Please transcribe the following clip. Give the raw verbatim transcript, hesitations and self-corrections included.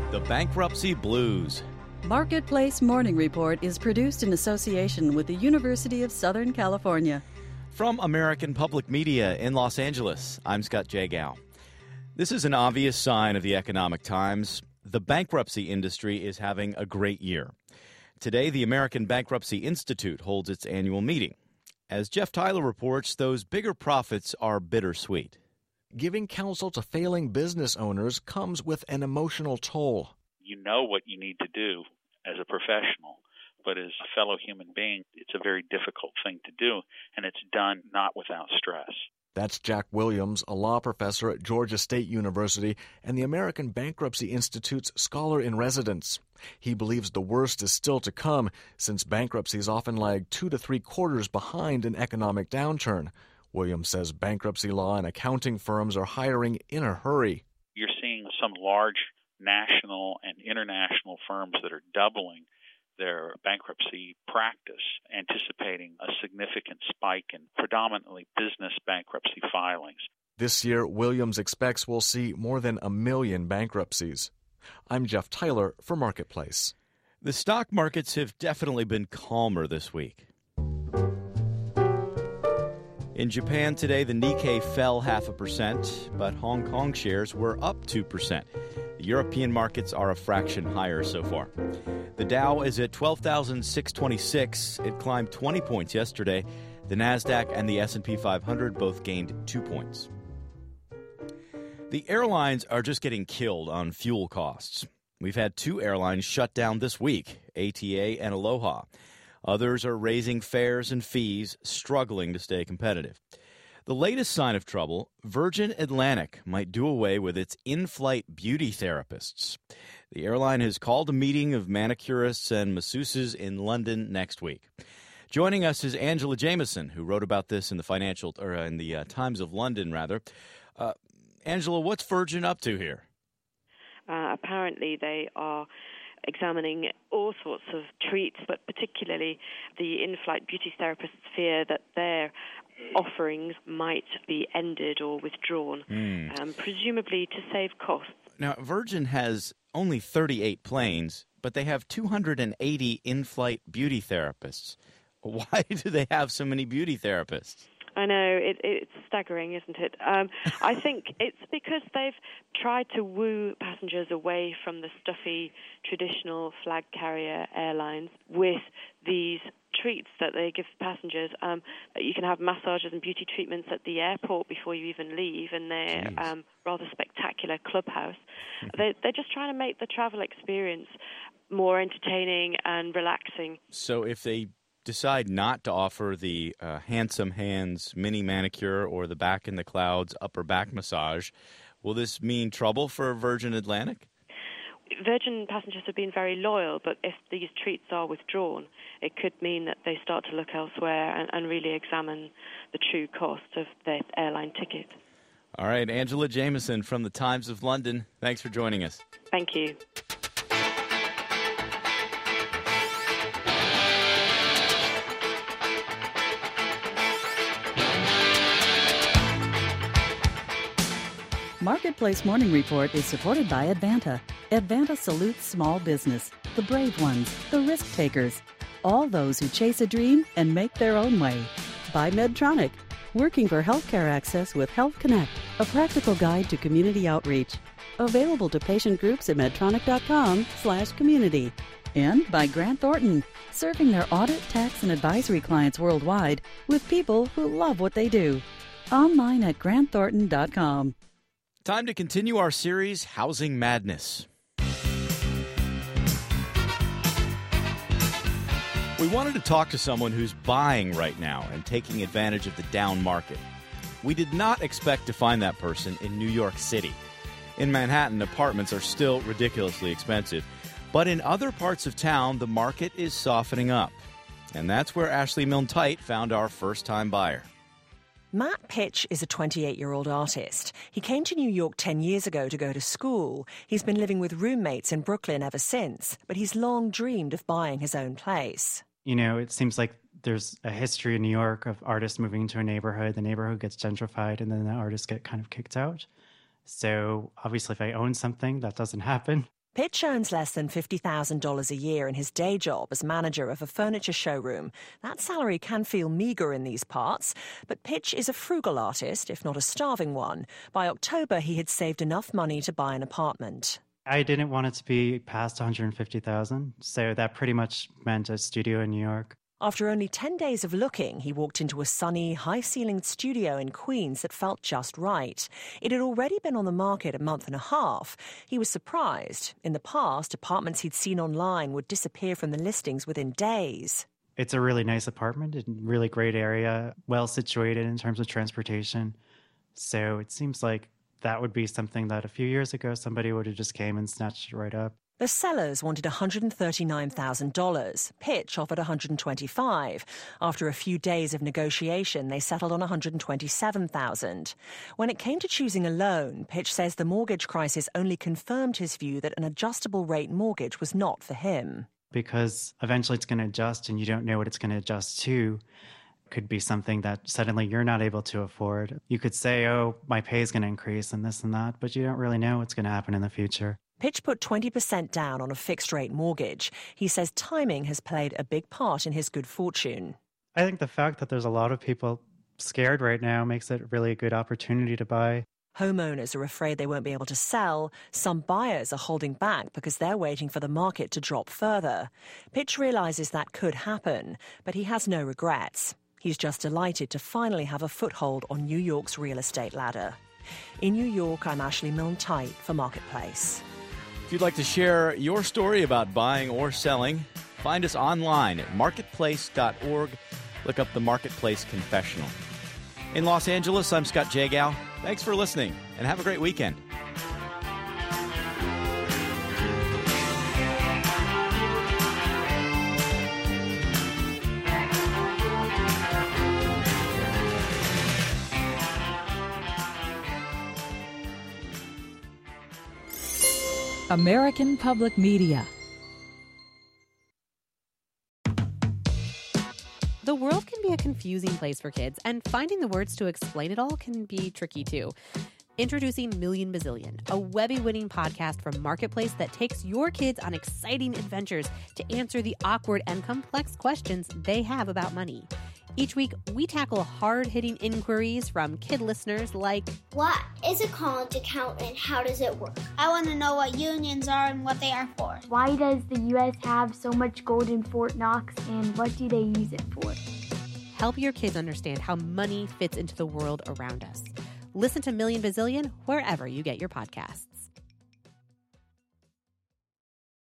The Bankruptcy Blues. Marketplace Morning Report is produced in association with the University of Southern California. From American Public Media in Los Angeles, I'm Scott Jagow. This is an obvious sign of the economic times. The bankruptcy industry is having a great year. Today, the American Bankruptcy Institute holds its annual meeting. As Jeff Tyler reports, those bigger profits are bittersweet. Giving counsel to failing business owners comes with an emotional toll. You know what you need to do as a professional, but as a fellow human being, it's a very difficult thing to do, and it's done not without stress. That's Jack Williams, a law professor at Georgia State University and the American Bankruptcy Institute's scholar-in-residence. He believes the worst is still to come, since bankruptcies often lag two to three quarters behind an economic downturn. Williams says bankruptcy law and accounting firms are hiring in a hurry. You're seeing some large national and international firms that are doubling their bankruptcy practice, anticipating a significant spike in predominantly business bankruptcy filings. This year, Williams expects we'll see more than a million bankruptcies. I'm Jeff Tyler for Marketplace. The stock markets have definitely been calmer this week. In Japan today, the Nikkei fell half a percent, but Hong Kong shares were up two percent. The European markets are a fraction higher so far. The Dow is at twelve thousand six hundred twenty-six. It climbed twenty points yesterday. The Nasdaq and the S and P five hundred both gained two points. The airlines are just getting killed on fuel costs. We've had two airlines shut down this week, A T A and Aloha. Others are raising fares and fees, struggling to stay competitive. The latest sign of trouble, Virgin Atlantic might do away with its in-flight beauty therapists. The airline has called a meeting of manicurists and masseuses in London next week. Joining us is Angela Jameson, who wrote about this in the Financial or in the uh, Times of London, rather. Uh, Angela, what's Virgin up to here? Uh, apparently, they are examining all sorts of treats, but particularly the in-flight beauty therapists fear that their offerings might be ended or withdrawn, mm. um, presumably to save costs. Now, Virgin has only thirty-eight planes, but they have two hundred eighty in-flight beauty therapists. Why do they have so many beauty therapists? I know, it, it's staggering, isn't it? Um, I think it's because they've tried to woo passengers away from the stuffy, traditional flag carrier airlines with these treats that they give passengers. Um, you can have massages and beauty treatments at the airport before you even leave, and they're um, rather spectacular clubhouse. they're, they're just trying to make the travel experience more entertaining and relaxing. So if they decide not to offer the uh, Handsome Hands mini manicure or the Back in the Clouds upper back massage, will this mean trouble for Virgin Atlantic? Virgin passengers have been very loyal, but if these treats are withdrawn, it could mean that they start to look elsewhere and, and really examine the true cost of their airline ticket. All right, Angela Jameson from the Times of London, thanks for joining us. Thank you. Marketplace Morning Report is supported by Advanta. Advanta salutes small business, the brave ones, the risk takers, all those who chase a dream and make their own way. By Medtronic, working for healthcare access with Health Connect, a practical guide to community outreach. Available to patient groups at medtronic.com slash community. And by Grant Thornton, serving their audit, tax, and advisory clients worldwide with people who love what they do. Online at grant thornton dot com. Time to continue our series, Housing Madness. We wanted to talk to someone who's buying right now and taking advantage of the down market. We did not expect to find that person in New York City. In Manhattan, apartments are still ridiculously expensive, but in other parts of town, the market is softening up. And that's where Ashley Milne-Tite found our first-time buyer. Matt Pitch is a twenty-eight-year-old artist. He came to New York ten years ago to go to school. He's been living with roommates in Brooklyn ever since, but he's long dreamed of buying his own place. You know, it seems like there's a history in New York of artists moving into a neighborhood, the neighborhood gets gentrified, and then the artists get kind of kicked out. So obviously if I own something, that doesn't happen. Pitch earns less than fifty thousand dollars a year in his day job as manager of a furniture showroom. That salary can feel meagre in these parts, but Pitch is a frugal artist, if not a starving one. By October, he had saved enough money to buy an apartment. I didn't want it to be past one hundred fifty thousand dollars, so that pretty much meant a studio in New York. After only ten days of looking, he walked into a sunny, high-ceilinged studio in Queens that felt just right. It had already been on the market a month and a half. He was surprised. In the past, apartments he'd seen online would disappear from the listings within days. It's a really nice apartment in a really great area, well situated in terms of transportation. So it seems like that would be something that a few years ago somebody would have just came and snatched it right up. The sellers wanted one hundred thirty-nine thousand dollars. Pitch offered one hundred twenty-five thousand dollars. After a few days of negotiation, they settled on one hundred twenty-seven thousand dollars. When it came to choosing a loan, Pitch says the mortgage crisis only confirmed his view that an adjustable rate mortgage was not for him. Because eventually it's going to adjust and you don't know what it's going to adjust to. Could be something that suddenly you're not able to afford. You could say, oh, my pay is going to increase and this and that, but you don't really know what's going to happen in the future. Pitch put twenty percent down on a fixed-rate mortgage. He says timing has played a big part in his good fortune. I think the fact that there's a lot of people scared right now makes it really a good opportunity to buy. Homeowners are afraid they won't be able to sell. Some buyers are holding back because they're waiting for the market to drop further. Pitch realizes that could happen, but he has no regrets. He's just delighted to finally have a foothold on New York's real estate ladder. In New York, I'm Ashley Milne-Tyte for Marketplace. If you'd like to share your story about buying or selling, find us online at marketplace dot org. Look up the Marketplace Confessional. In Los Angeles, I'm Scott Jagow. Thanks for listening, and have a great weekend. American Public Media. The world can be a confusing place for kids, and finding the words to explain it all can be tricky too. Introducing Million Bazillion, a Webby-winning podcast from Marketplace that takes your kids on exciting adventures to answer the awkward and complex questions they have about money. Each week, we tackle hard-hitting inquiries from kid listeners like, what is a college account and how does it work? I want to know what unions are and what they are for. Why does the U S have so much gold in Fort Knox and what do they use it for? Help your kids understand how money fits into the world around us. Listen to Million Bazillion wherever you get your podcasts.